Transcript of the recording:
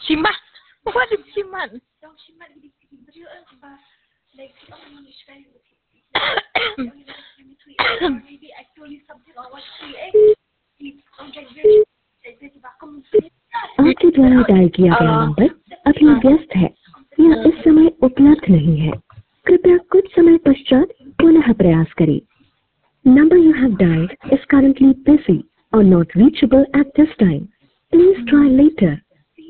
Cimat. What is cimat? आपके द्वारा dial किया गया नंबर अभी व्यस्त है या इस समय उपलब्ध नहीं है। कृपया कुछ समय पश्चात पुनः प्रयास करें। Number you have dialed is currently busy or not reachable at this time. Please try later.